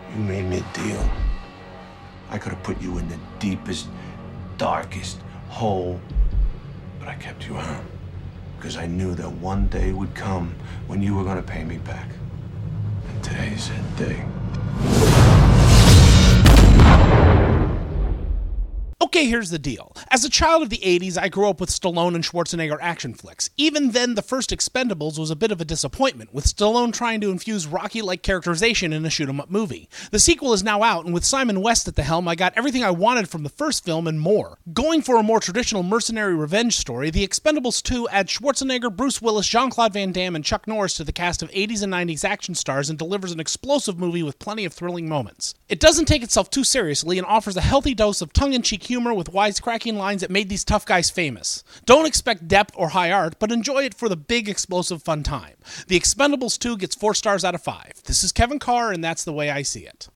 You made me a deal. I could have put you in the deepest, darkest hole, but I kept you out because I knew that one day would come when you were going to pay me back. And today's that day. Okay, here's the deal. As a child of the 80s, I grew up with Stallone and Schwarzenegger action flicks. Even then, the first Expendables was a bit of a disappointment, with Stallone trying to infuse Rocky-like characterization in a shoot-'em-up movie. The sequel is now out, and with Simon West at the helm, I got everything I wanted from the first film and more. Going for a more traditional mercenary revenge story, The Expendables 2 adds Schwarzenegger, Bruce Willis, Jean-Claude Van Damme, and Chuck Norris to the cast of 80s and 90s action stars and delivers an explosive movie with plenty of thrilling moments. It doesn't take itself too seriously and offers a healthy dose of tongue-in-cheek humor with wisecracking lines that made these tough guys famous. Don't expect depth or high art, but enjoy it for the big, explosive fun time. The Expendables 2 gets 4 stars out of 5. This is Kevin Carr, and that's the way I see it.